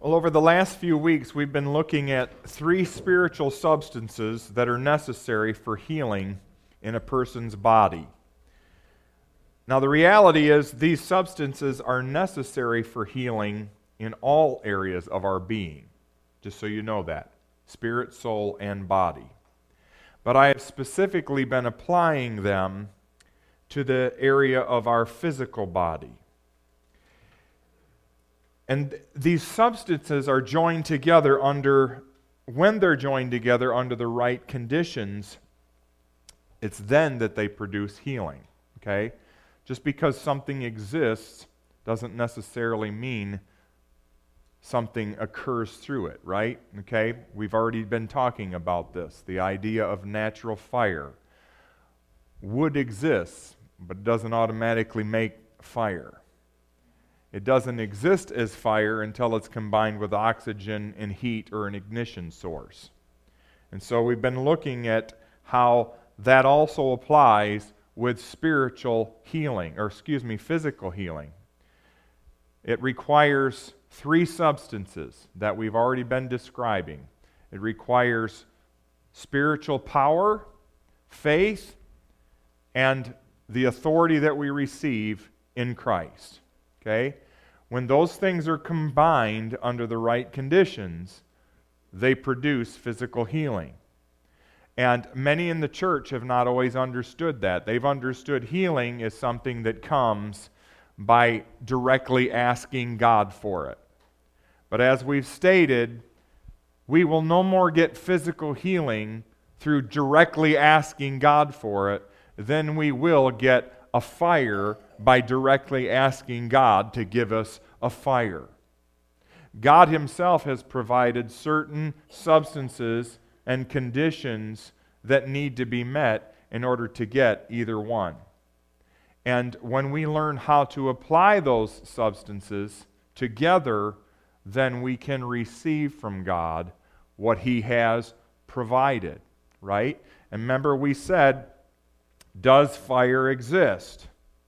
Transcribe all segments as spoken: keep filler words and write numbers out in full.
Well, over the last few weeks, we've been looking at three spiritual substances that are necessary for healing in a person's body. Now, the reality is these substances are necessary for healing in all areas of our being, just so you know that, spirit, soul, and body. But I have specifically been applying them to the area of our physical body. And these substances are joined together under, when they're joined together under the right conditions, it's then that they produce healing, okay? Just because something exists doesn't necessarily mean something occurs through it, right? Okay? We've already been talking about this, the idea of natural fire. Wood exists, but it doesn't automatically make fire. It doesn't exist as fire until it's combined with oxygen and heat or an ignition source. And so we've been looking at how that also applies with spiritual healing, or excuse me, physical healing. It requires three substances that we've already been describing. It requires spiritual power, faith, and the authority that we receive in Christ. Okay? When those things are combined under the right conditions, they produce physical healing. And many in the church have not always understood that. They've understood healing as something that comes by directly asking God for it. But as we've stated, we will no more get physical healing through directly asking God for it than we will get a fire by directly asking God to give us a fire. God Himself has provided certain substances and conditions that need to be met in order to get either one. And when we learn how to apply those substances together, then we can receive from God what He has provided, right? And remember we said, does fire exist?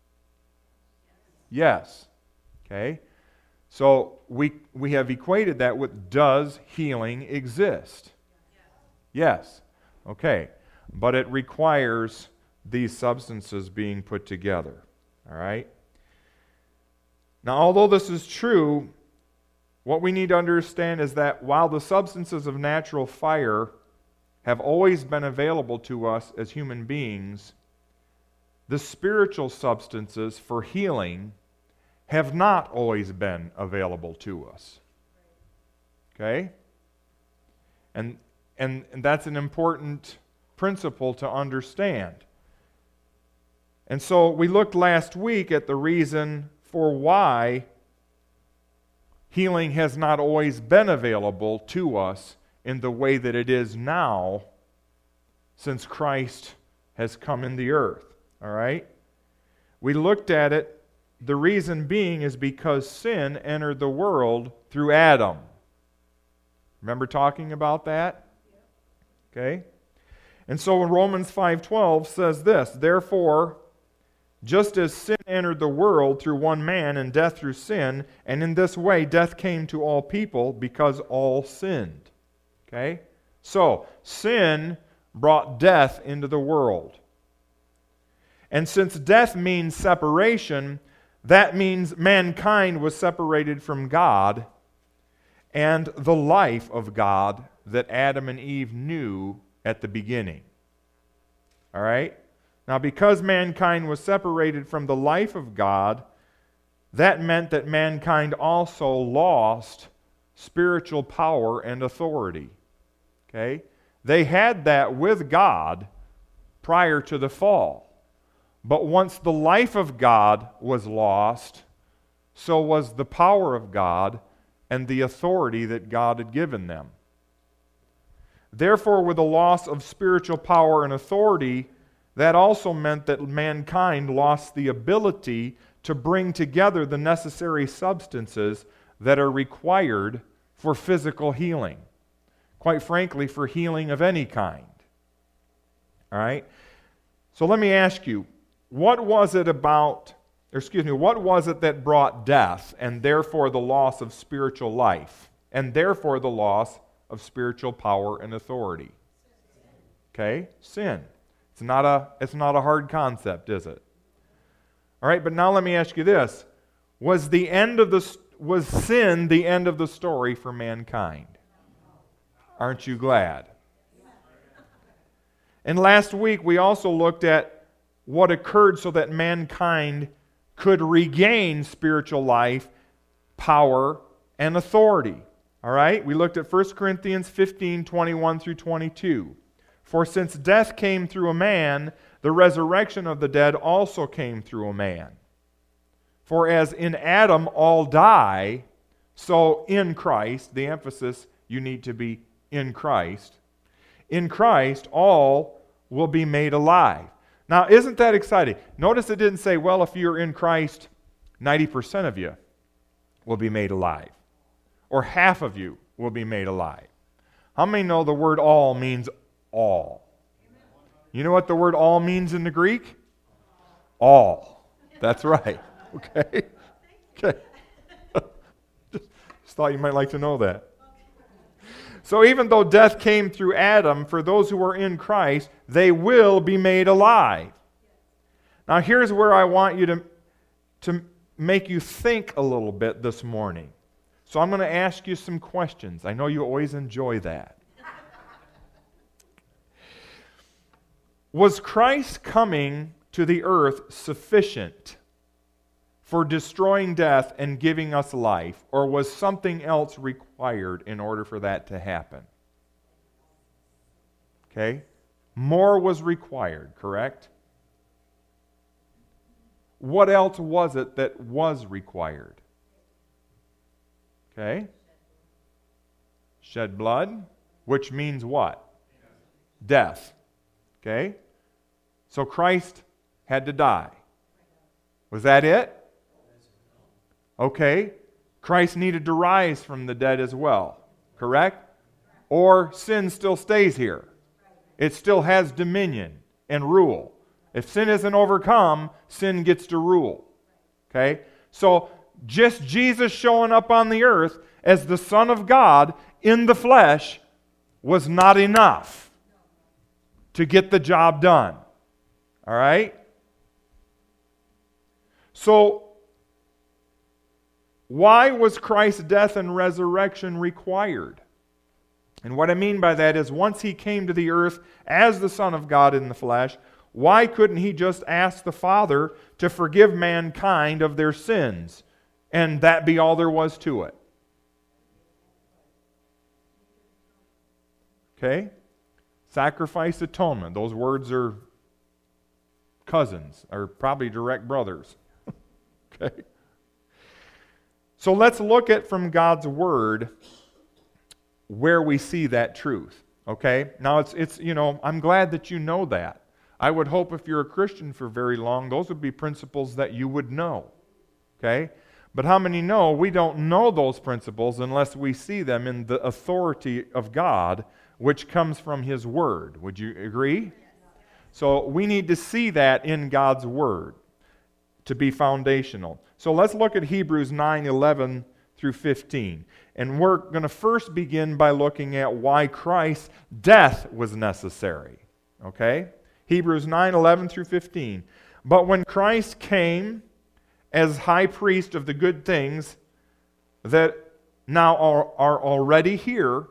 Yes. Okay? So we we have equated that with, does healing exist? Yes. Okay. But it requires these substances being put together. All right? Now, although this is true, what we need to understand is that while the substances of natural fire have always been available to us as human beings, the spiritual substances for healing have not always been available to us. Okay? And, and, and that's an important principle to understand. And so we looked last week at the reason for why healing has not always been available to us in the way that it is now since Christ has come in the earth. All right? We looked at it. The reason being is because sin entered the world through Adam. Remember talking about that? Okay? And so Romans five twelve says this, therefore, just as sin entered the world through one man and death through sin, and in this way death came to all people because all sinned. Okay? So, sin brought death into the world. And since death means separation, that means mankind was separated from God and the life of God that Adam and Eve knew at the beginning. All right? Now, because mankind was separated from the life of God, that meant that mankind also lost spiritual power and authority. Okay? They had that with God prior to the fall. But once the life of God was lost, so was the power of God and the authority that God had given them. Therefore, with the loss of spiritual power and authority, that also meant that mankind lost the ability to bring together the necessary substances that are required for physical healing. Quite frankly, for healing of any kind. All right? So let me ask you, what was it about, or excuse me, what was it that brought death and therefore the loss of spiritual life and therefore the loss of spiritual power and authority. Okay? Sin. It's not a, it's not a hard concept, is it? All right, but now let me ask you this. Was the end of the was sin the end of the story for mankind? Aren't you glad? And last week we also looked at what occurred so that mankind could regain spiritual life, power, and authority. All right? We looked at First Corinthians fifteen, twenty-one through twenty-two. For since death came through a man, the resurrection of the dead also came through a man. For as in Adam all die, so in Christ, the emphasis, you need to be in Christ. In Christ, all will be made alive. Now, isn't that exciting? Notice it didn't say, well, if you're in Christ, ninety percent of you will be made alive. Or half of you will be made alive. How many know the word all means all? You know what the word all means in the Greek? All. That's right. Okay? Okay. Just, just thought you might like to know that. So even though death came through Adam, for those who are in Christ, they will be made alive. Now here's where I want you to, to make you think a little bit this morning. So I'm going to ask you some questions. I know you always enjoy that. Was Christ coming to the earth sufficient for destroying death and giving us life, or was something else required in order for that to happen? Okay? More was required, correct? What else was it that was required? Okay? Shed blood, which means what? Death. Okay? So Christ had to die. Was that it? Okay. Christ needed to rise from the dead as well. Correct? Or sin still stays here. It still has dominion and rule. If sin isn't overcome, sin gets to rule. Okay? So just Jesus showing up on the earth as the Son of God in the flesh was not enough to get the job done. All right? So, why was Christ's death and resurrection required? And what I mean by that is once He came to the earth as the Son of God in the flesh, why couldn't He just ask the Father to forgive mankind of their sins? And that be all there was to it. Okay? Sacrifice, atonement. Those words are cousins, or probably direct brothers. Okay? So let's look at from God's Word where we see that truth. Okay? Now it's it's you know, I'm glad that you know that. I would hope if you're a Christian for very long, those would be principles that you would know. Okay? But how many know we don't know those principles unless we see them in the authority of God, which comes from His Word. Would you agree? So we need to see that in God's Word to be foundational. So let's look at Hebrews nine, eleven through fifteen. And we're going to first begin by looking at why Christ's death was necessary. Okay? Hebrews nine, eleven through fifteen. But when Christ came as high priest of the good things that now are, are already here.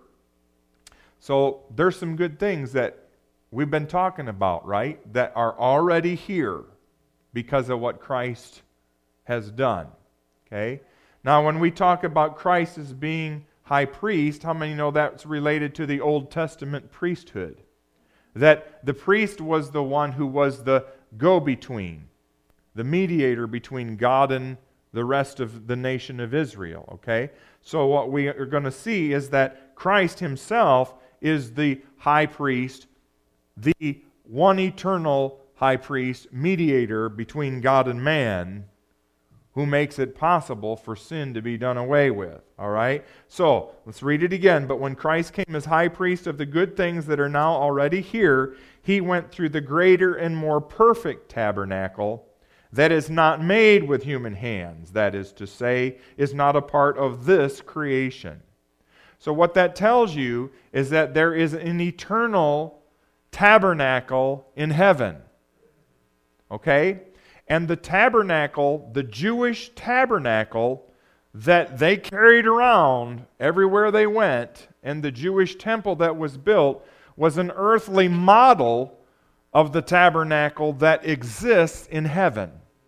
So there's some good things that we've been talking about, right? That are already here because of what Christ has done. Okay? Now when we talk about Christ as being high priest, how many know that's related to the Old Testament priesthood? That the priest was the one who was the go-between, the mediator between God and the rest of the nation of Israel. Okay? So what we are going to see is that Christ Himself is the high priest, the one eternal high priest, mediator between God and man, who makes it possible for sin to be done away with. All right? So, let's read it again. But when Christ came as high priest of the good things that are now already here, He went through the greater and more perfect tabernacle that is not made with human hands, that is to say, is not a part of this creation. So what that tells you is that there is an eternal tabernacle in heaven. Okay? And the tabernacle, the Jewish tabernacle that they carried around everywhere they went, and the Jewish temple that was built, was an earthly model of the tabernacle that exists in heaven.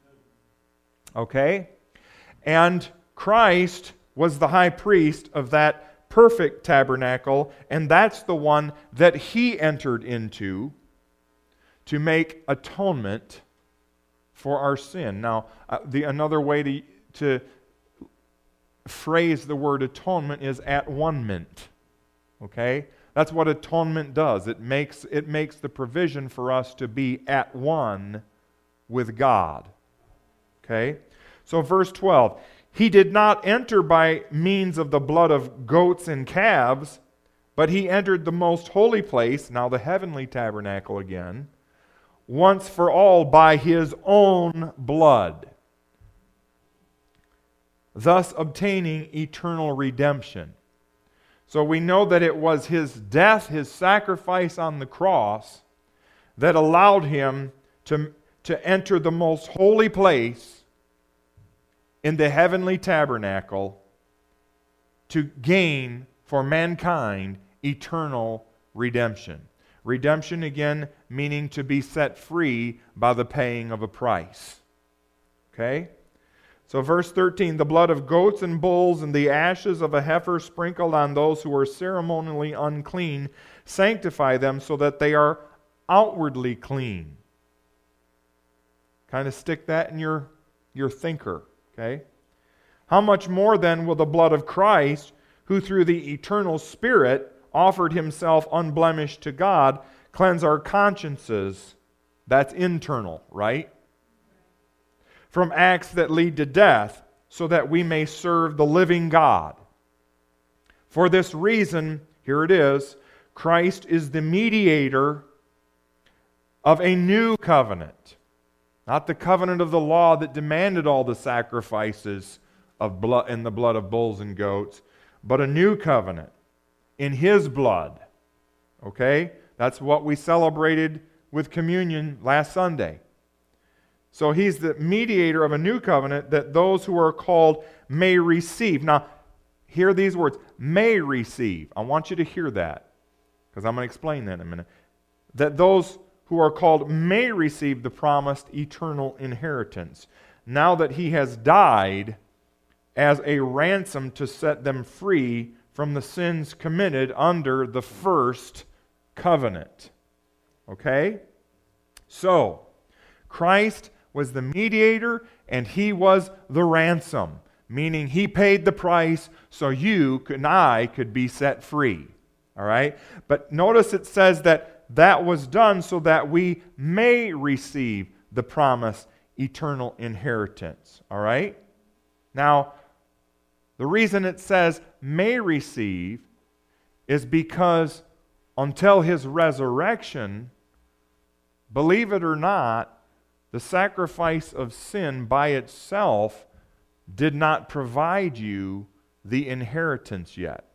Okay? And Christ was the high priest of that perfect tabernacle, and that's the one that He entered into to make atonement for our sin. Now, uh, the another way to, to phrase the word atonement is at-one-ment. Okay? That's what atonement does. It makes, it makes the provision for us to be at one with God. Okay? So verse twelve, He did not enter by means of the blood of goats and calves, but He entered the most holy place, now the heavenly tabernacle again, once for all by His own blood, thus obtaining eternal redemption. So we know that it was His death, His sacrifice on the cross, that allowed Him to, to enter the most holy place in the heavenly tabernacle to gain for mankind eternal redemption. Redemption, again, meaning to be set free by the paying of a price. Okay? So verse thirteen, the blood of goats and bulls and the ashes of a heifer sprinkled on those who are ceremonially unclean sanctify them so that they are outwardly clean. Kind of stick that in your, your thinker, okay? How much more then will the blood of Christ, who through the eternal Spirit offered Himself unblemished to God, cleanse our consciences, that's internal, right? From acts that lead to death, so that we may serve the living God. For this reason, here it is, Christ is the mediator of a new covenant. Not the covenant of the law that demanded all the sacrifices of blood in the blood of bulls and goats, but a new covenant in His blood. Okay? That's what we celebrated with communion last Sunday. So He's the mediator of a new covenant that those who are called may receive. Now, hear these words, may receive. I want you to hear that, because I'm going to explain that in a minute. That those who are called may receive the promised eternal inheritance, now that He has died as a ransom to set them free from the sins committed under the first covenant. Okay? So, Christ was the mediator and He was the ransom, meaning He paid the price so you and I could be set free. All right? But notice it says that that was done so that we may receive the promised eternal inheritance. All right? Now, the reason it says may receive is because until His resurrection, believe it or not, the sacrifice of sin by itself did not provide you the inheritance yet.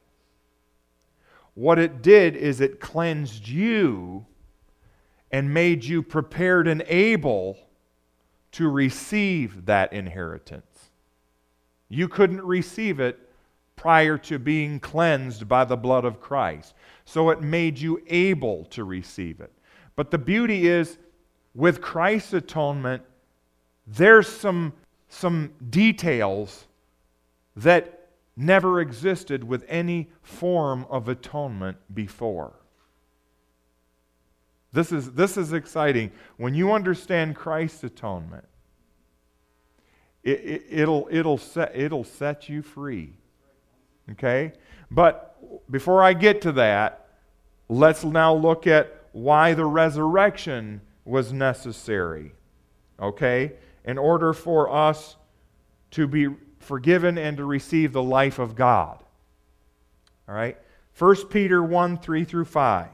What it did is it cleansed you and made you prepared and able to receive that inheritance. You couldn't receive it prior to being cleansed by the blood of Christ. So it made you able to receive it. But the beauty is, with Christ's atonement, there's some, some details that never existed with any form of atonement before. This is, this is exciting. When you understand Christ's atonement, it, it, it'll, it'll, set, it'll set you free. Okay? But before I get to that, let's now look at why the resurrection was necessary. Okay? In order for us to be forgiven and to receive the life of God. All right? First Peter one, three through five.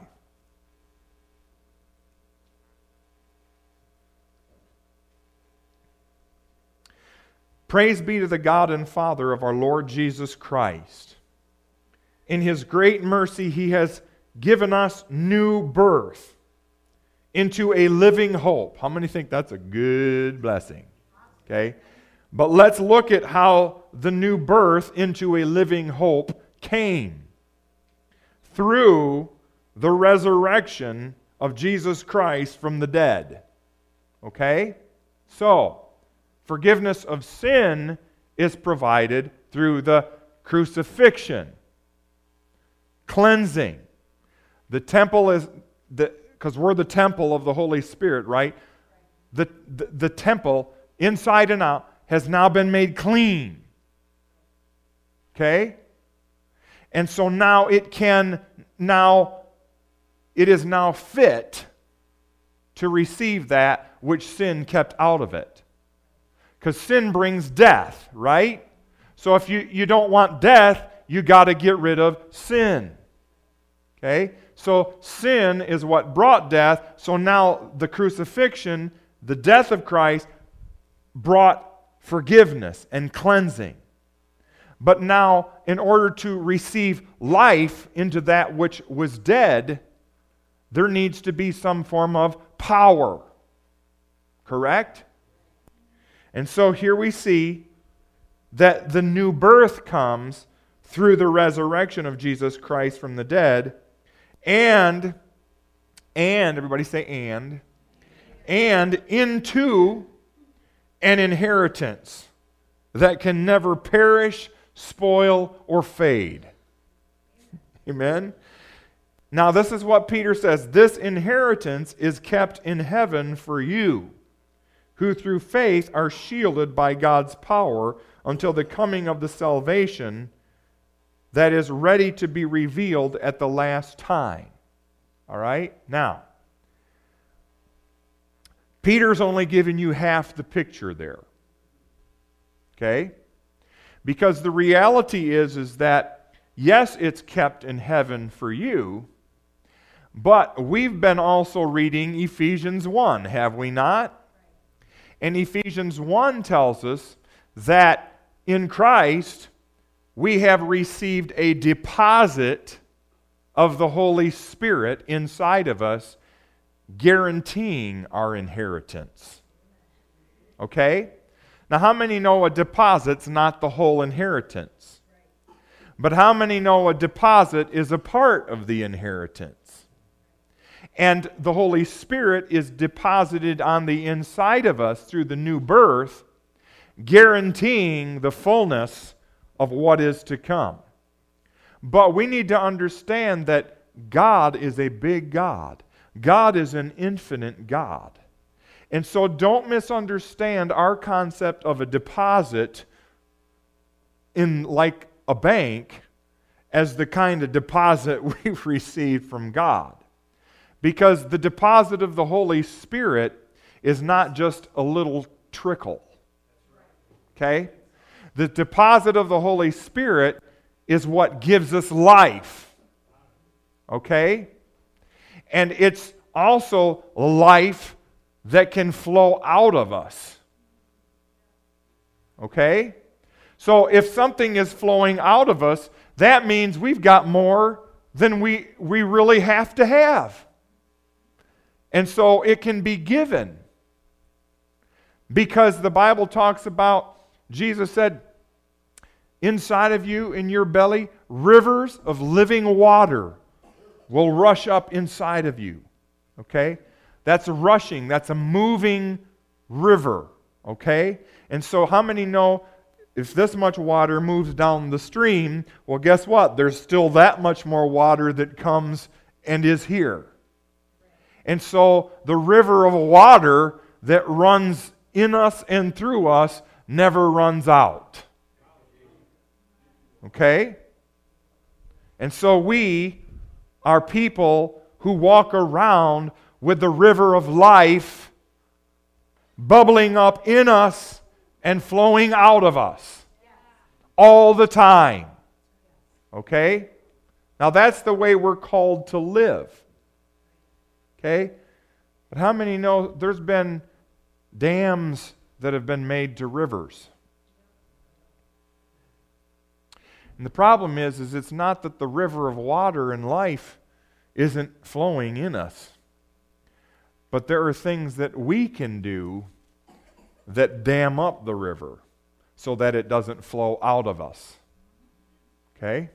Praise be to the God and Father of our Lord Jesus Christ. in His great mercy, He has given us new birth into a living hope. How many think that's a good blessing? Okay? But let's look at how the new birth into a living hope came. Through the resurrection of Jesus Christ from the dead. Okay? So, forgiveness of sin is provided through the crucifixion. Cleansing. The temple is, because we're the temple of the Holy Spirit, right? The, the, the temple, inside and out, has now been made clean. Okay? And so now it can, now, it is now fit to receive that which sin kept out of it. Because sin brings death, right? So if you, you don't want death, you got to get rid of sin. Okay? So sin is what brought death. So now the crucifixion, the death of Christ, brought forgiveness and cleansing. But now, in order to receive life into that which was dead, there needs to be some form of power. Correct? And so here we see that the new birth comes through the resurrection of Jesus Christ from the dead, and, and, everybody say and, and into an inheritance that can never perish, spoil, or fade. Amen? Now this is what Peter says. This inheritance is kept in heaven for you, who through faith are shielded by God's power until the coming of the salvation that is ready to be revealed at the last time. All right? Now, Peter's only giving you half the picture there. Okay? Because the reality is, is that, yes, it's kept in heaven for you, but we've been also reading Ephesians one, have we not? And Ephesians one tells us that in Christ, we have received a deposit of the Holy Spirit inside of us, guaranteeing our inheritance. Okay? Now, how many know a deposit's not the whole inheritance? But how many know a deposit is a part of the inheritance? And the Holy Spirit is deposited on the inside of us through the new birth, guaranteeing the fullness of what is to come. But we need to understand that God is a big God. God is an infinite God. And so don't misunderstand our concept of a deposit in like a bank as the kind of deposit we've received from God. Because the deposit of the Holy Spirit is not just a little trickle. Okay? The deposit of the Holy Spirit is what gives us life. Okay? And it's also life that can flow out of us. Okay? So if something is flowing out of us, that means we've got more than we, we really have to have. And so it can be given. Because the Bible talks about, Jesus said, inside of you, in your belly, rivers of living water will rush up inside of you. Okay? That's a rushing, that's a moving river. Okay? And so how many know if this much water moves down the stream, well, guess what? There's still that much more water that comes and is here. And so the river of water that runs in us and through us never runs out. Okay? And so we are people who walk around with the river of life bubbling up in us and flowing out of us all the time. Okay? Now that's the way we're called to live. Okay? But how many know there's been dams that have been made to rivers? And the problem is, is it's not that the river of water and life isn't flowing in us. But there are things that we can do that dam up the river so that it doesn't flow out of us. Okay?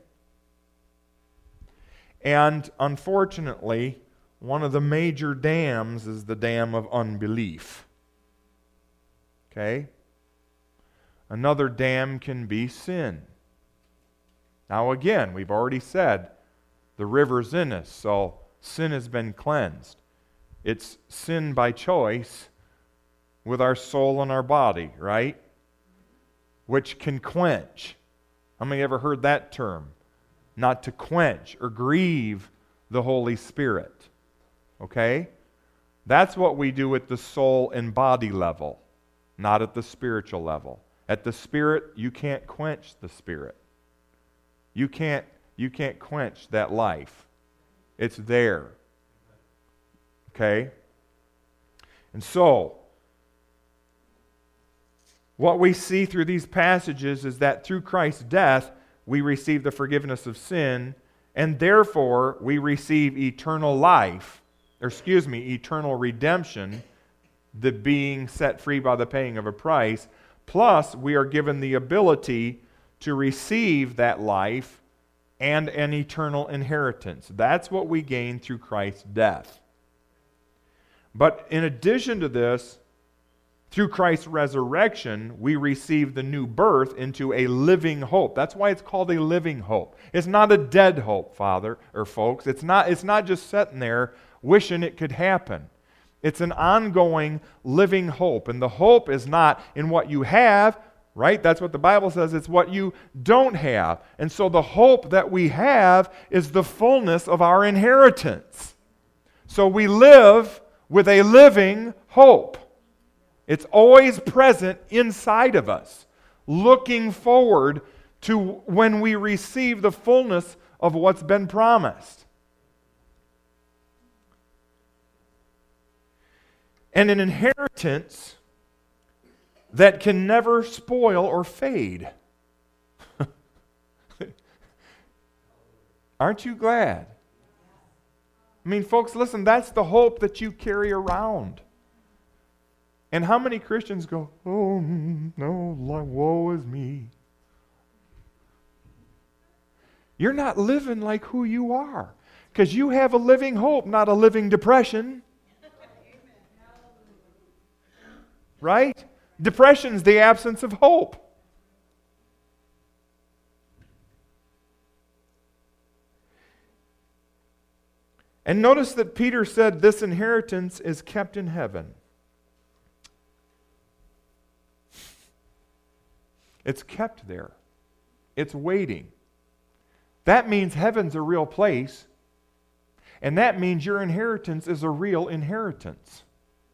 And unfortunately, one of the major dams is the dam of unbelief. Okay? Another dam can be sin. Now again, we've already said the river's in us, so sin has been cleansed. It's sin by choice with our soul and our body, right? Which can quench. How many ever heard that term? Not to quench or grieve the Holy Spirit. Okay? That's what we do at the soul and body level, not at the spiritual level. At the spirit, you can't quench the spirit. You can't, you can't quench that life. It's there. Okay? And so, what we see through these passages is that through Christ's death, we receive the forgiveness of sin, and therefore we receive eternal life, or excuse me, eternal redemption, the being set free by the paying of a price, plus we are given the ability to receive that life and an eternal inheritance. That's what we gain through Christ's death. But in addition to this, through Christ's resurrection, we receive the new birth into a living hope. That's why it's called a living hope. It's not a dead hope, Father, or folks. It's not, it's not just sitting there wishing it could happen. It's an ongoing living hope. And the hope is not in what you have, right? That's what the Bible says. It's what you don't have. And so the hope that we have is the fullness of our inheritance. So we live with a living hope. It's always present inside of us, looking forward to when we receive the fullness of what's been promised. And an inheritance that can never spoil or fade. Aren't you glad? I mean, folks, listen, that's the hope that you carry around. And how many Christians go, oh, no, woe is me. You're not living like who you are. Because you have a living hope, not a living depression. Right? Depression's the absence of hope. And notice that Peter said this inheritance is kept in heaven. It's kept there. It's waiting. That means heaven's a real place. And that means your inheritance is a real inheritance.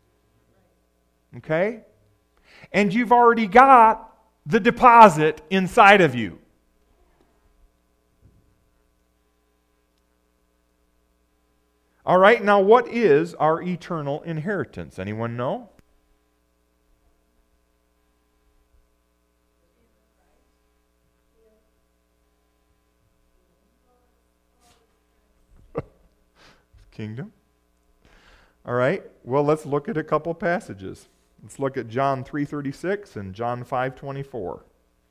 Okay? And you've already got the deposit inside of you. All right, now what is our eternal inheritance? Anyone know? Kingdom. All right, well, let's look at a couple passages. Let's look at John three thirty-six and John five twenty-four.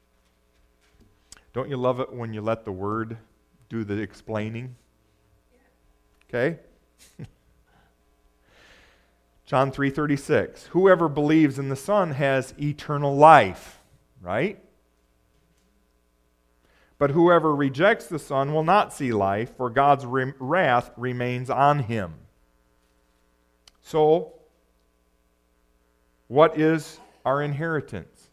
Don't you love it when you let the Word do the explaining? Okay? John three thirty-six. Whoever believes in the Son has eternal life, right? But whoever rejects the Son will not see life, for God's re- wrath remains on him. So, what is our inheritance?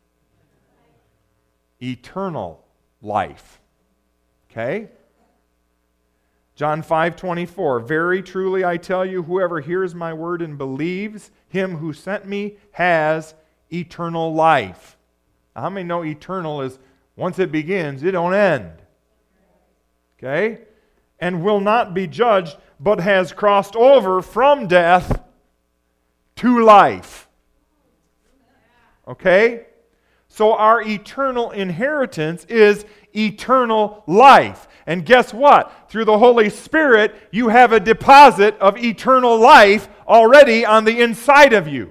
Eternal life. Okay? John five twenty-four. Very truly I tell you, whoever hears my word and believes him who sent me has eternal life. Now, how many know eternal is once it begins, it don't end? Okay? And will not be judged, but has crossed over from death to life. Okay? So our eternal inheritance is eternal life. And guess what? Through the Holy Spirit, you have a deposit of eternal life already on the inside of you.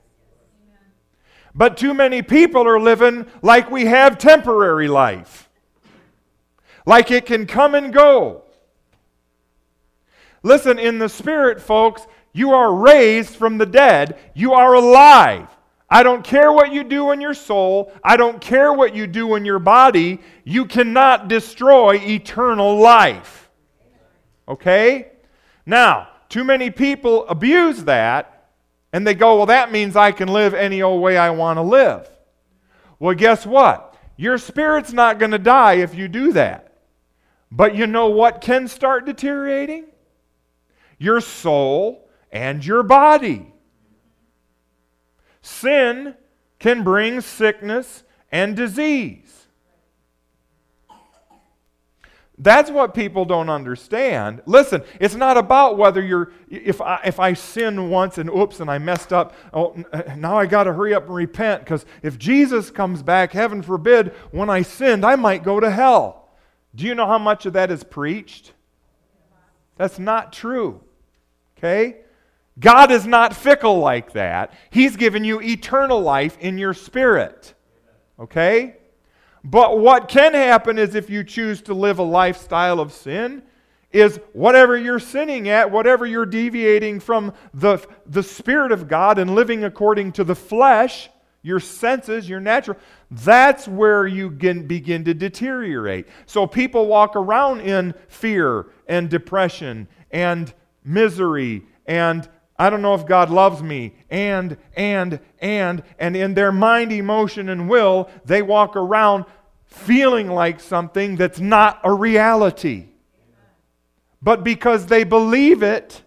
But too many people are living like we have temporary life. Like it can come and go. Listen, in the Spirit, folks, you are raised from the dead. You are alive. I don't care what you do in your soul. I don't care what you do in your body. You cannot destroy eternal life. Okay? Now, too many people abuse that, and they go, well, that means I can live any old way I want to live. Well, guess what? Your spirit's not going to die if you do that. But you know what can start deteriorating? Your soul and your body. Sin can bring sickness and disease. That's what people don't understand. Listen, it's not about whether you're, if I, if I sin once and oops, and I messed up, oh, now I got to hurry up and repent, because if Jesus comes back, heaven forbid, when I sinned, I might go to hell. Do you know how much of that is preached? That's not true. Okay? God is not fickle like that. He's given you eternal life in your spirit. Okay? But what can happen is if you choose to live a lifestyle of sin, is whatever you're sinning at, whatever you're deviating from the, the Spirit of God and living according to the flesh, your senses, your natural, that's where you begin, begin to deteriorate. So people walk around in fear and depression and misery and I don't know if God loves me, and, and, and, and in their mind, emotion, and will, they walk around feeling like something that's not a reality. But because they believe it,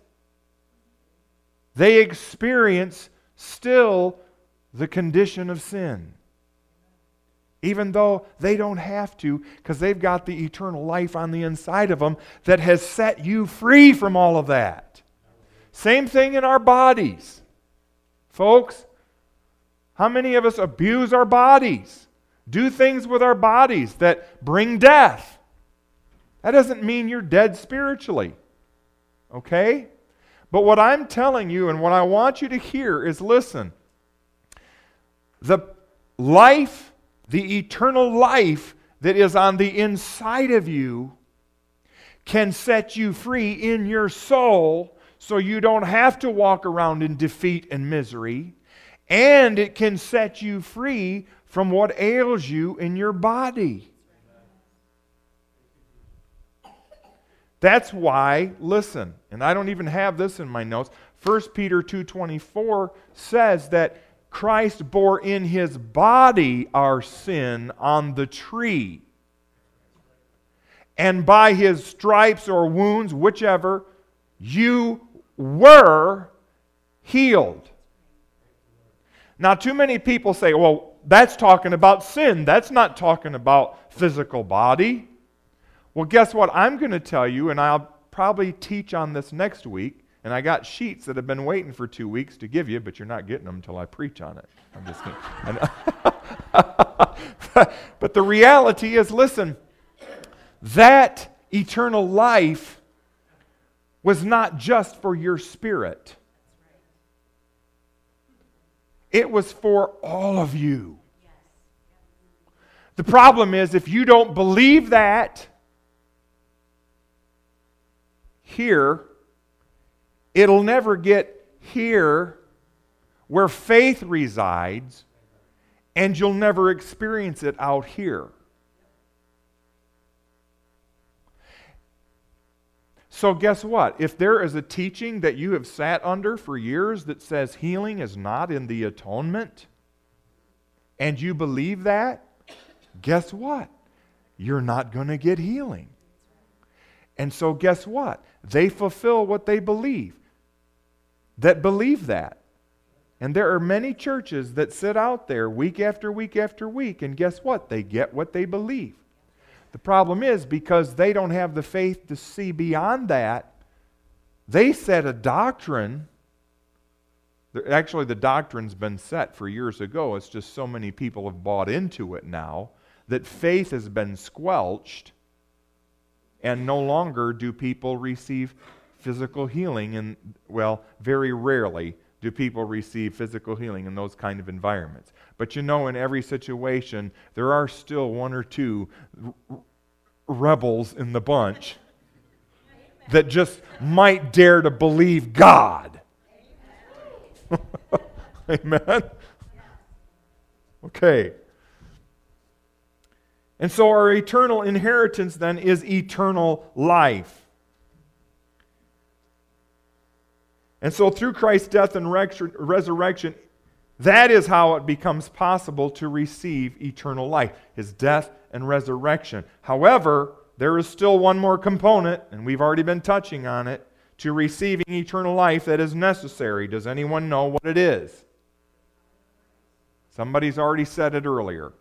they experience still the condition of sin. Even though they don't have to, because they've got the eternal life on the inside of them that has set you free from all of that. Same thing in our bodies. Folks, how many of us abuse our bodies? Do things with our bodies that bring death? That doesn't mean you're dead spiritually. Okay? But what I'm telling you and what I want you to hear is, listen, the life, the eternal life that is on the inside of you can set you free in your soul, so you don't have to walk around in defeat and misery. And it can set you free from what ails you in your body. That's why, listen, and I don't even have this in my notes, First Peter two twenty-four says that Christ bore in His body our sin on the tree. And by His stripes or wounds, whichever, you were healed. Now, too many people say, well, that's talking about sin. That's not talking about physical body. Well, guess what? I'm going to tell you, and I'll probably teach on this next week, and I got sheets that have been waiting for two weeks to give you, but you're not getting them until I preach on it. I'm just kidding. But the reality is, listen, that eternal life was not just for your spirit. It was for all of you. The problem is, if you don't believe that here, it'll never get here where faith resides, and you'll never experience it out here. So guess what? If there is a teaching that you have sat under for years that says healing is not in the atonement, and you believe that, guess what? You're not going to get healing. And so guess what? They fulfill what they believe, that believe that. And there are many churches that sit out there week after week after week, and guess what? They get what they believe. The problem is, because they don't have the faith to see beyond that, they set a doctrine There, actually, the doctrine's been set for years ago. It's just so many people have bought into it now that faith has been squelched, and no longer do people receive physical healing. And, well, very rarely do people receive physical healing in those kind of environments. But you know, in every situation, there are still one or two r- rebels in the bunch that just might dare to believe God. Amen? Okay. And so our eternal inheritance then is eternal life. And so through Christ's death and resurrection, that is how it becomes possible to receive eternal life, His death and resurrection. However, there is still one more component, and we've already been touching on it, to receiving eternal life that is necessary. Does anyone know what it is? Somebody's already said it earlier.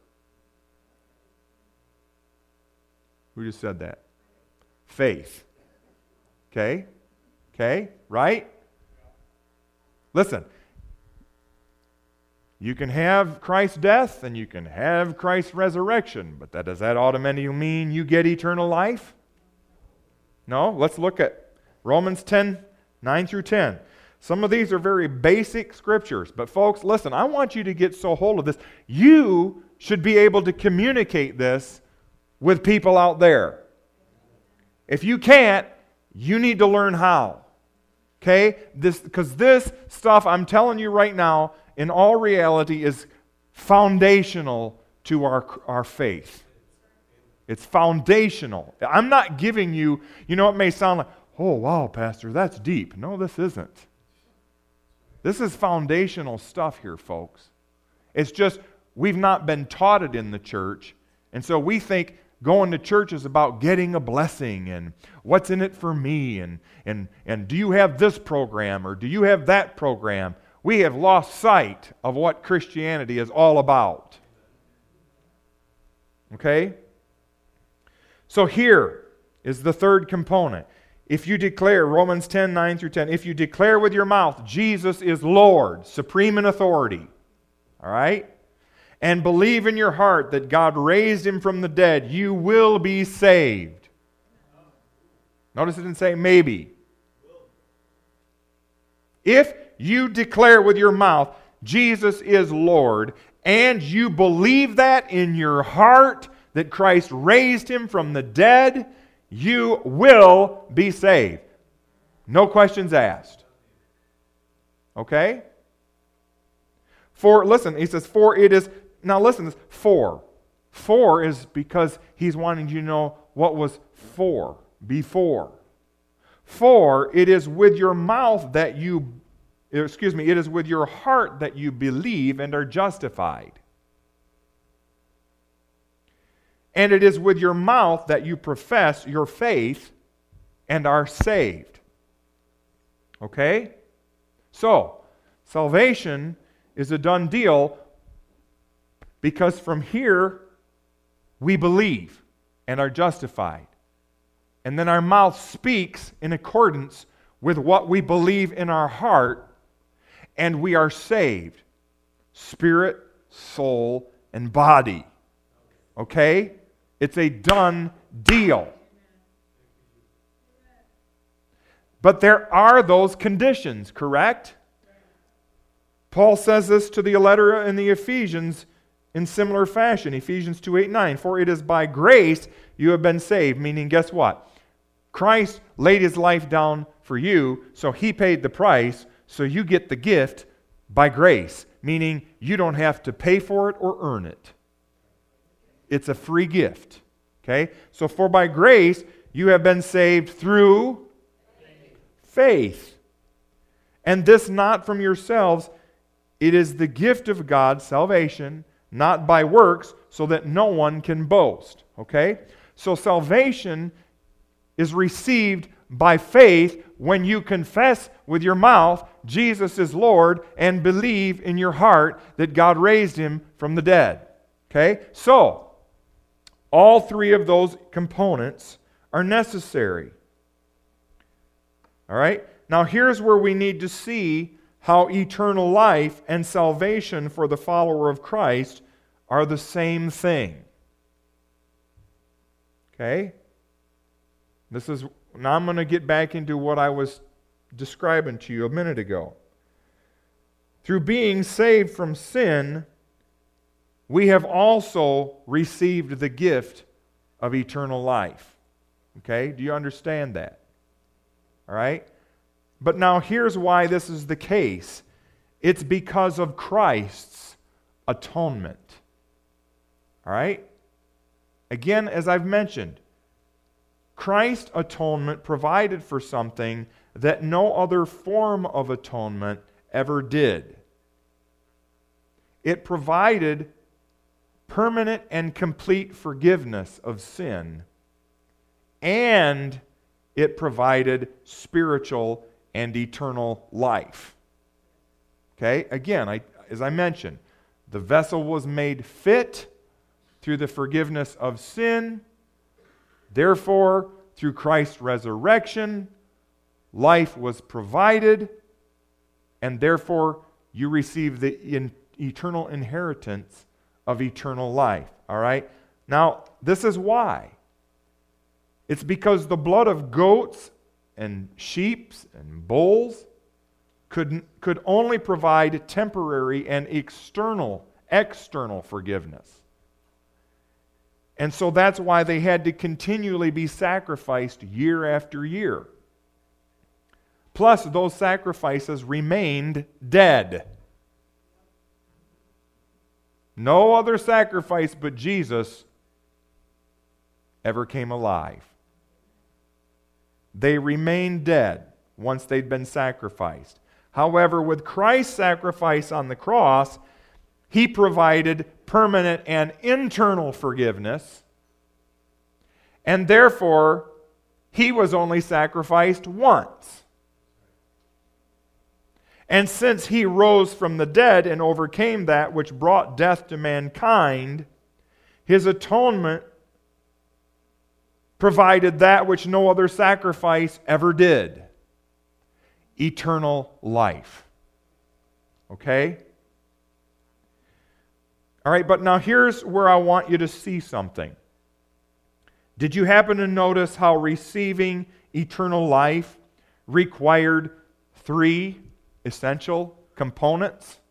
Who just said that? Faith. Okay? Okay? Right? Listen. You can have Christ's death and you can have Christ's resurrection, but that, does that automatically mean you get eternal life? No? Let's look at Romans ten, nine through ten. Some of these are very basic scriptures, but folks, listen, I want you to get so hold of this. You should be able to communicate this with people out there. If you can't, you need to learn how. Okay? This, because this stuff, I'm telling you right now, in all reality, is foundational to our, our faith. It's foundational. I'm not giving you, you know, it may sound like, oh, wow, Pastor, that's deep. No, this isn't. This is foundational stuff here, folks. It's just we've not been taught it in the church, and so we think going to church is about getting a blessing and what's in it for me, and, and, and do you have this program or do you have that program? We have lost sight of what Christianity is all about. Okay? So here is the third component. If you declare, Romans ten, nine through ten, if you declare with your mouth, Jesus is Lord, supreme in authority, all right, and believe in your heart that God raised Him from the dead, you will be saved. Notice it didn't say maybe. If you declare with your mouth, Jesus is Lord, and you believe that in your heart, that Christ raised Him from the dead, you will be saved. No questions asked. Okay? For, listen, he says, for it is, now listen to this, for. For is because he's wanting you to know what was for, before. For it is with your mouth that you, excuse me, it is with your heart that you believe and are justified. And it is with your mouth that you profess your faith and are saved. Okay? So, salvation is a done deal because from here we believe and are justified. And then our mouth speaks in accordance with what we believe in our heart, and we are saved. Spirit, soul, and body. Okay? It's a done deal. But there are those conditions, correct? Paul says this to the letter in the Ephesians in similar fashion. Ephesians two, eight, nine. For it is by grace you have been saved. Meaning, guess what? Christ laid His life down for you, so He paid the price, so you get the gift by grace. Meaning, you don't have to pay for it or earn it. It's a free gift. Okay? So for by grace you have been saved through faith. faith. And this not from yourselves, it is the gift of God, salvation, not by works, so that no one can boast. Okay? So salvation is received by faith when you confess with your mouth Jesus is Lord and believe in your heart that God raised Him from the dead. Okay? So, all three of those components are necessary. All right? Now here's where we need to see how eternal life and salvation for the follower of Christ are the same thing. Okay? This is, now I'm going to get back into what I was describing to you a minute ago. Through being saved from sin, we have also received the gift of eternal life. Okay? Do you understand that? All right? But now here's why this is the case. It's because of Christ's atonement. All right? Again, as I've mentioned, Christ's atonement provided for something that no other form of atonement ever did. It provided permanent and complete forgiveness of sin, and it provided spiritual and eternal life. Okay? Again, I, as I mentioned, the vessel was made fit through the forgiveness of sin. Therefore, through Christ's resurrection, life was provided, and therefore you receive the in, eternal inheritance of eternal life. All right? Now, this is why. It's because the blood of goats and sheep and bulls could, could only provide temporary and external, external forgiveness. And so that's why they had to continually be sacrificed year after year. Plus, those sacrifices remained dead. No other sacrifice but Jesus ever came alive. They remained dead once they'd been sacrificed. However, with Christ's sacrifice on the cross, He provided permanent and internal forgiveness, and therefore, He was only sacrificed once. And since He rose from the dead and overcame that which brought death to mankind, His atonement provided that which no other sacrifice ever did: eternal life. Okay? All right, but now here's where I want you to see something. Did you happen to notice how receiving eternal life required three essential components?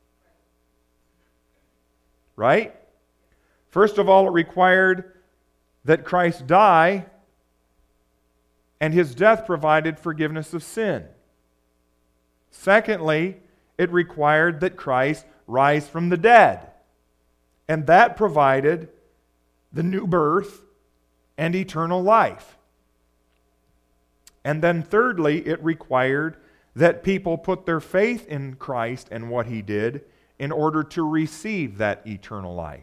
Right? First of all, it required that Christ die, and His death provided forgiveness of sin. Secondly, it required that Christ rise from the dead, and that provided the new birth and eternal life. And then thirdly, it required that people put their faith in Christ and what He did in order to receive that eternal life.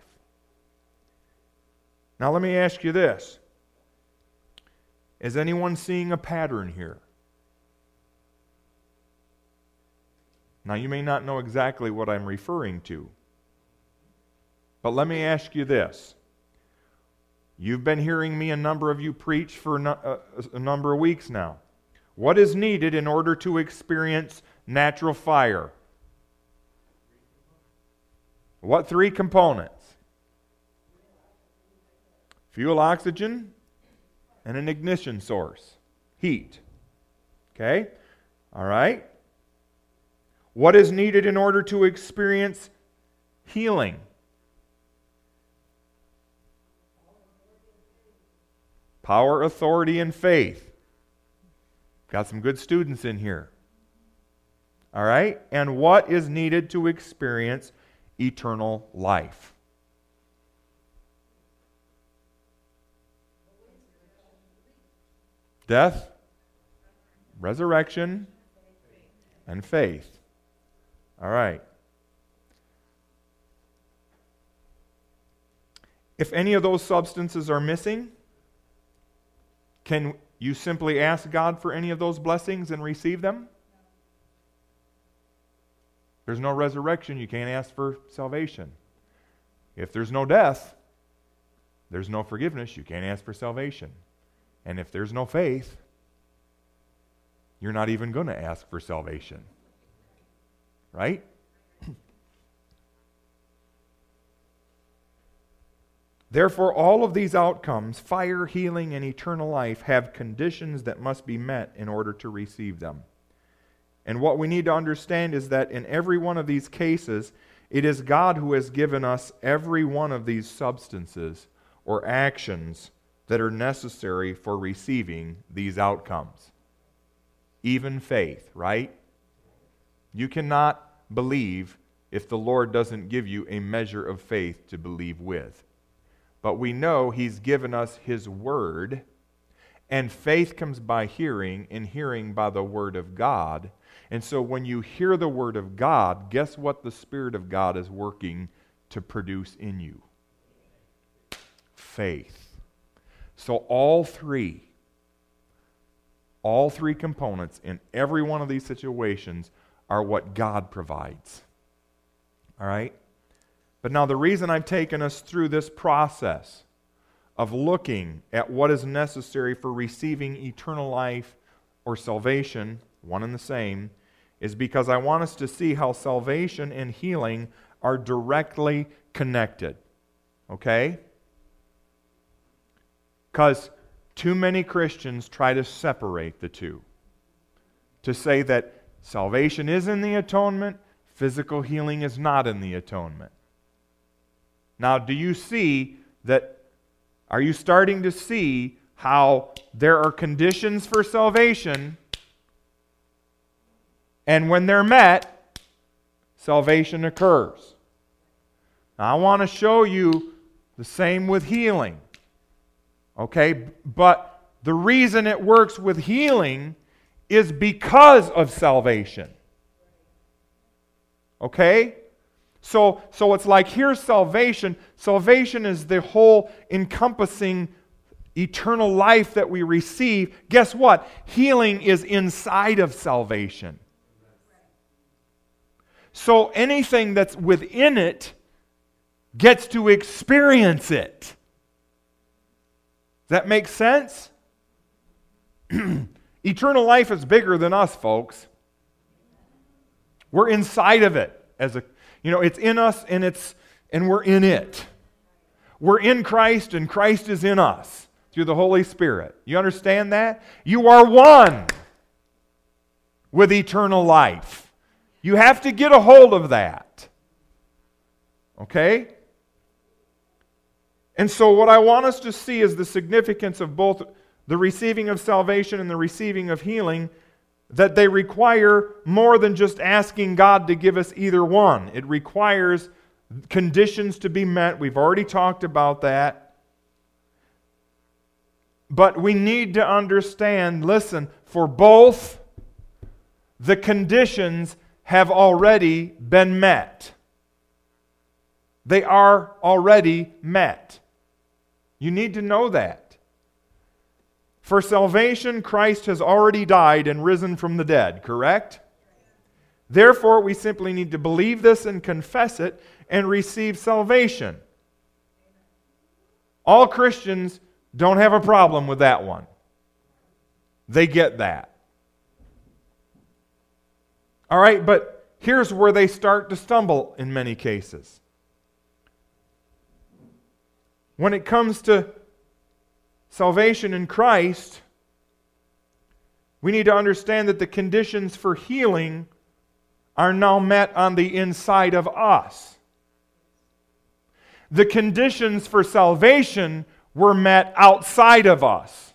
Now let me ask you this. Is anyone seeing a pattern here? Now you may not know exactly what I'm referring to, but let me ask you this. You've been hearing me, a number of you, preach for a number of weeks now. What is needed in order to experience natural fire? What three components? Fuel, oxygen, and an ignition source. Heat. Okay? All right? What is needed in order to experience healing? Power, authority, and faith. Got some good students in here. All right? And what is needed to experience eternal life? Death, resurrection, and faith. All right. If any of those substances are missing, can you simply ask God for any of those blessings and receive them? There's no resurrection, you can't ask for salvation. If there's no death, there's no forgiveness, you can't ask for salvation. And if there's no faith, you're not even going to ask for salvation. right? Therefore, all of these outcomes, fire, healing, and eternal life, have conditions that must be met in order to receive them. And what we need to understand is that in every one of these cases, it is God who has given us every one of these substances or actions that are necessary for receiving these outcomes. Even faith, right? You cannot believe if the Lord doesn't give you a measure of faith to believe with. But we know He's given us His Word, and faith comes by hearing, and hearing by the Word of God. And so when you hear the Word of God, guess what the Spirit of God is working to produce in you? Faith. So all three, all three components in every one of these situations are what God provides. All right? But now the reason I've taken us through this process of looking at what is necessary for receiving eternal life or salvation, one and the same, is because I want us to see how salvation and healing are directly connected. Okay? Because too many Christians try to separate the two. To say that salvation is in the atonement, physical healing is not in the atonement. Now, do you see that, are you starting to see how there are conditions for salvation, and when they're met, salvation occurs? Now, I want to show you the same with healing. Okay, but the reason it works with healing is because of salvation. Okay? So, so it's like, here's salvation. Salvation is the whole encompassing eternal life that we receive. Guess what? Healing is inside of salvation. So anything that's within it gets to experience it. Does that make sense? Eternal life is bigger than us, folks. We're inside of it as a You know, it's in us and it's and we're in it. We're in Christ and Christ is in us through the Holy Spirit. You understand that? You are one with eternal life. You have to get a hold of that. Okay? And so what I want us to see is the significance of both the receiving of salvation and the receiving of healing, that they require more than just asking God to give us either one. It requires conditions to be met. We've already talked about that. But we need to understand, listen, for both, the conditions have already been met. They are already met. You need to know that. For salvation, Christ has already died and risen from the dead, correct? Therefore, we simply need to believe this and confess it and receive salvation. All Christians don't have a problem with that one. They get that. All right, but here's where they start to stumble in many cases. When it comes to salvation in Christ, we need to understand that the conditions for healing are now met on the inside of us. The conditions for salvation were met outside of us.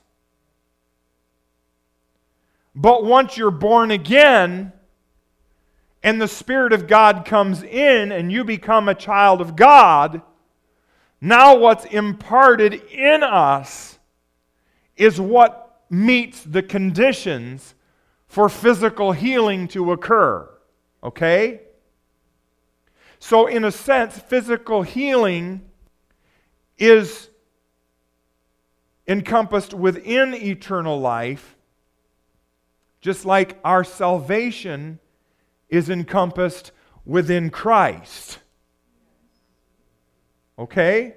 But once you're born again, and the Spirit of God comes in, and you become a child of God, now what's imparted in us is what meets the conditions for physical healing to occur. Okay? So in a sense, physical healing is encompassed within eternal life, just like our salvation is encompassed within Christ. Okay?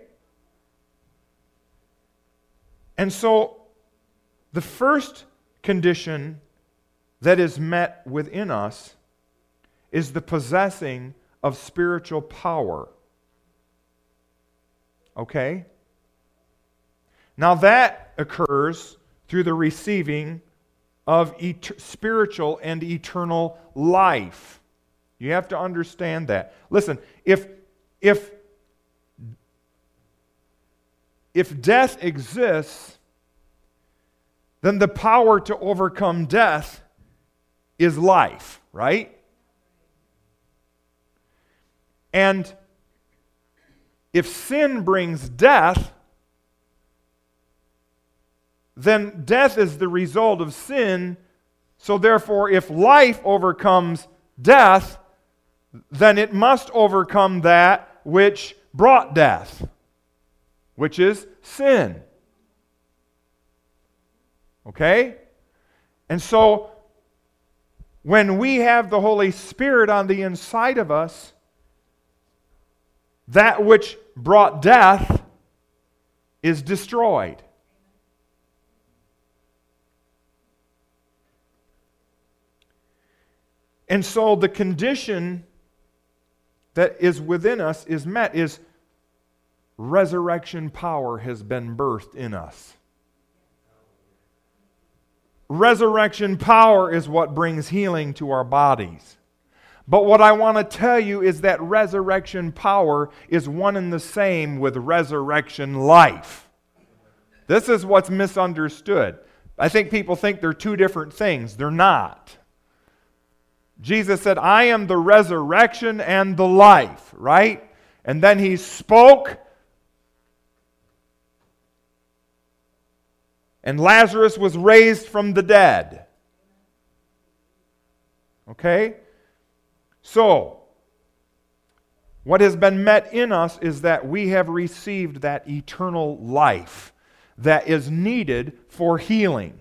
And so, the first condition that is met within us is the possessing of spiritual power. Okay? Now that occurs through the receiving of et- spiritual and eternal life. You have to understand that. Listen, if if if death exists, then the power to overcome death is life, right? And if sin brings death, then death is the result of sin. So therefore, if life overcomes death, then it must overcome that which brought death, which is sin. Okay? And so, when we have the Holy Spirit on the inside of us, that which brought death is destroyed. And so the condition that is within us is met, is resurrection power has been birthed in us. Resurrection power is what brings healing to our bodies. But what I want to tell you is that resurrection power is one and the same with resurrection life. This is what's misunderstood. I think people think they're two different things. They're not. Jesus said, I am the resurrection and the life, right? And then he spoke, and Lazarus was raised from the dead. Okay? So, what has been met in us is that we have received that eternal life that is needed for healing.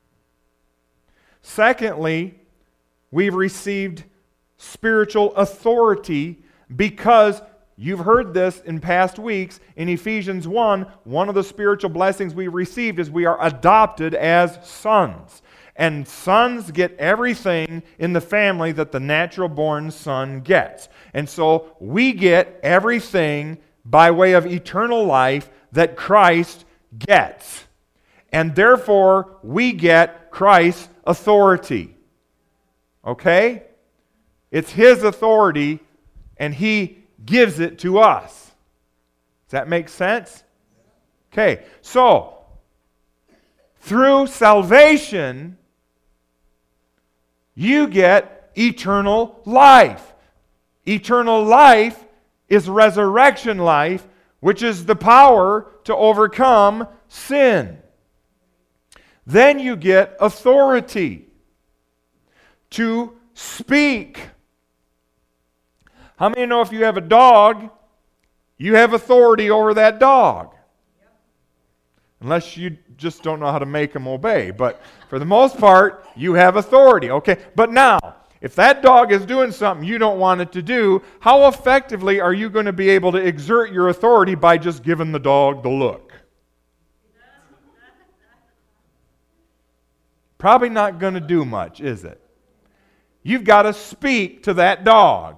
Secondly, we've received spiritual authority because you've heard this in past weeks. In Ephesians one, one of the spiritual blessings we received is we are adopted as sons. And sons get everything in the family that the natural-born son gets. And so we get everything by way of eternal life that Christ gets. And therefore, we get Christ's authority. Okay? It's His authority, and He gives it to us. Does that make sense? Okay, so, through salvation, you get eternal life. Eternal life is resurrection life, which is the power to overcome sin. Then you get authority to speak. How many know if you have a dog, you have authority over that dog? Unless you just don't know how to make them obey. But for the most part, you have authority. Okay, but now, if that dog is doing something you don't want it to do, how effectively are you going to be able to exert your authority by just giving the dog the look? Probably not going to do much, is it? You've got to speak to that dog.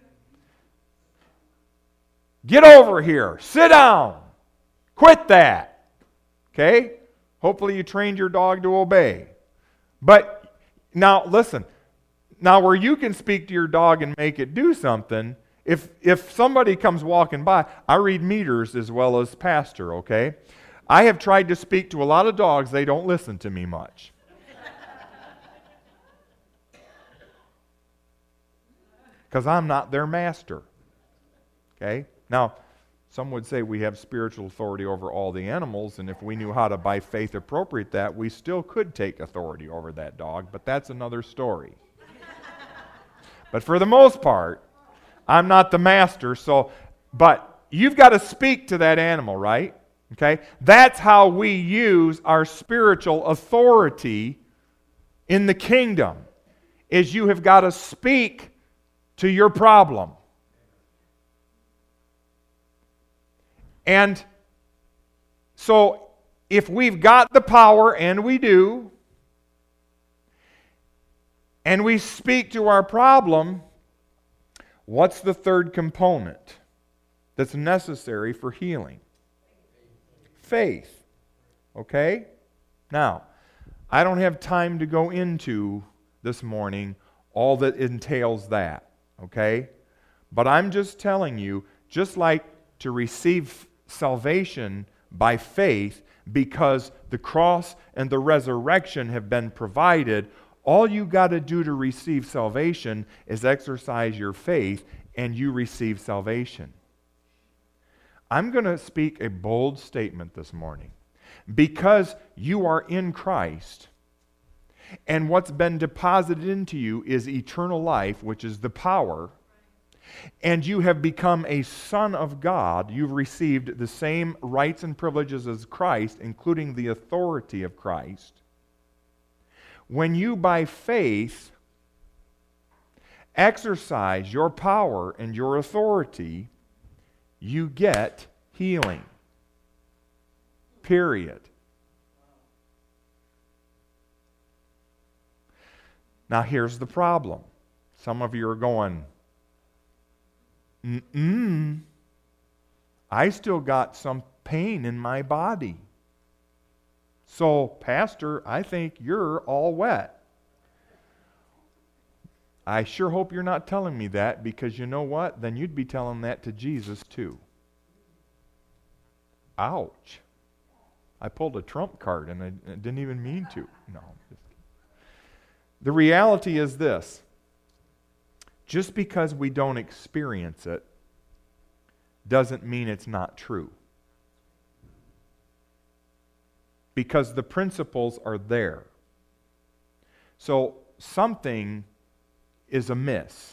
Get over here. Sit down. Quit that. Okay? Hopefully you trained your dog to obey. But now, listen. Now, where you can speak to your dog and make it do something, if if somebody comes walking by, I read meters as well as pastor, okay? I have tried to speak to a lot of dogs. They don't listen to me much. Because I'm not their master. Okay? Now, some would say we have spiritual authority over all the animals, and if we knew how to, by faith, appropriate that, we still could take authority over that dog, but that's another story. But for the most part, I'm not the master, so, but you've got to speak to that animal, right? Okay? That's how we use our spiritual authority in the kingdom, is you have got to speak to your problem. And so, if we've got the power, and we do, and we speak to our problem, What's the third component that's necessary for healing? Faith. Okay? Now, I don't have time to go into this morning all that entails that. Okay? But I'm just telling you, just like to receive salvation by faith because the cross and the resurrection have been provided, all you got to do to receive salvation is exercise your faith and you receive salvation. I'm going to speak a bold statement this morning. Because you are in Christ, and what's been deposited into you is eternal life, which is the power, and you have become a son of God, you've received the same rights and privileges as Christ, including the authority of Christ. When you, by faith, exercise your power and your authority, you get healing. Period. Now here's the problem. Some of you are going, mm-mm, I still got some pain in my body. So, Pastor, I think you're all wet. I sure hope you're not telling me that, because you know what? Then you'd be telling that to Jesus too. Ouch. I pulled a trump card and I, I didn't even mean to. No. The reality is this. Just because we don't experience it doesn't mean it's not true. Because the principles are there. So something is amiss.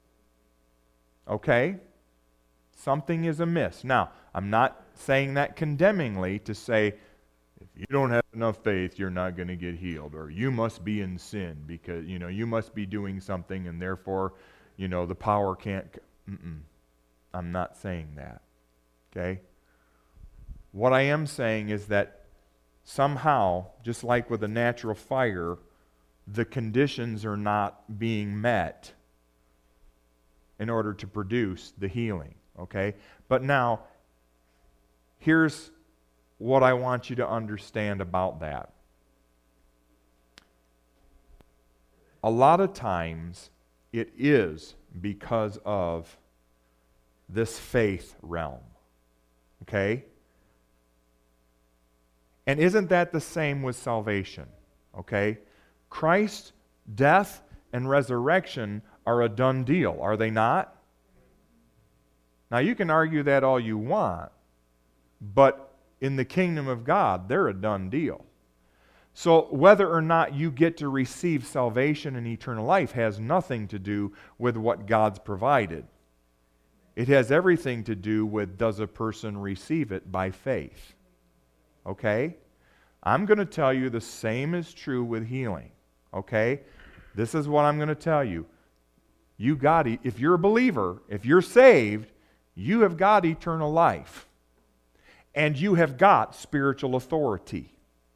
Okay? Something is amiss. Now, I'm not saying that condemningly to say, if you don't have enough faith, you're not going to get healed. Or you must be in sin because, you know, you must be doing something and therefore, you know, the power can't... Mm-mm. I'm not saying that. Okay? What I am saying is that somehow, just like with a natural fire, the conditions are not being met in order to produce the healing. Okay? But now, here's what I want you to understand about that. A lot of times, it is because of this faith realm. Okay? And isn't that the same with salvation? Okay? Christ's death and resurrection are a done deal, are they not? Now you can argue that all you want, but in the kingdom of God, they're a done deal. So whether or not you get to receive salvation and eternal life has nothing to do with what God's provided. It has everything to do with, does a person receive it by faith? Okay? I'm going to tell you the same is true with healing. Okay? This is what I'm going to tell you. You got, if you're a believer, if you're saved, you have got eternal life. And you have got spiritual authority.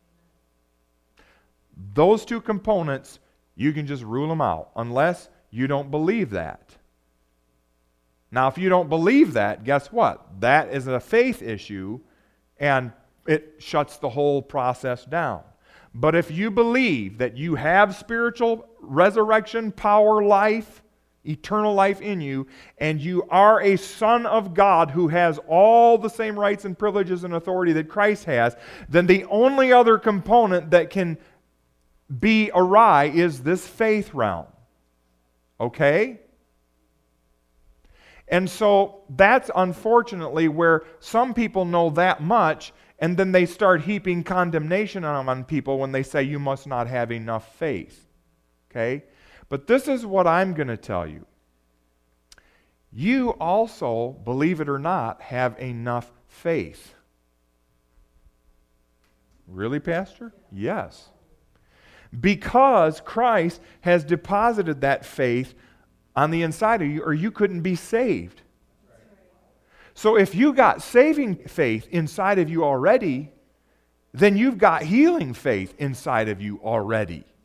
Those two components, you can just rule them out, unless you don't believe that. Now, if you don't believe that, guess what? That is a faith issue, and it shuts the whole process down. But if you believe that you have spiritual resurrection, power, life, eternal life in you, and you are a son of God who has all the same rights and privileges and authority that Christ has, then the only other component that can be awry is this faith realm. Okay? And so that's unfortunately where some people know that much, and then they start heaping condemnation on, on people when they say you must not have enough faith. Okay? But this is what I'm going to tell you. You also, believe it or not, have enough faith. Really, Pastor? Yes. Because Christ has deposited that faith on the inside of you, or you couldn't be saved. So if you got saving faith inside of you already, then you've got healing faith inside of you already.